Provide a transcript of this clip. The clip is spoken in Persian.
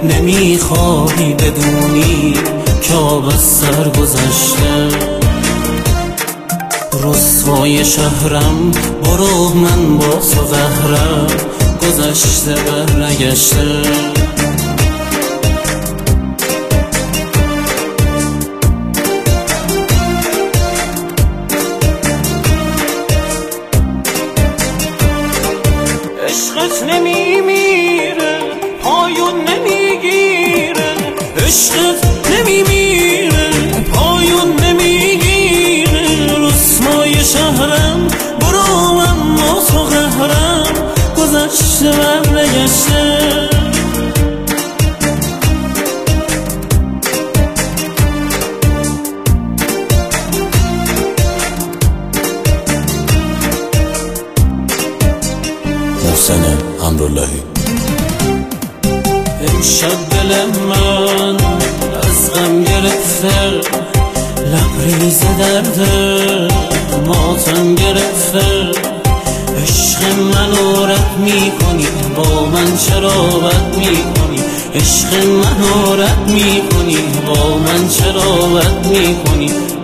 نمیخوای بدونی که آب از سر گذشته. رسوای شهرم برو، من با تو قهرم، گذشته برنگشته. عشقت نمیمیره، پایون نمیگیره، عشقت نمیمیره، پایون نمیگیره. رسوای شهرم برو، من با تو قهرم، گذشته برنگشته. محسن امراللهی. امشب دل من از غم گرفته، لبریز درده ماتم گرفته. عشق منو رد میکنی، با من چرا بد میکنی؟ عشق منو رد میکنی، با من چرا بد میکنی؟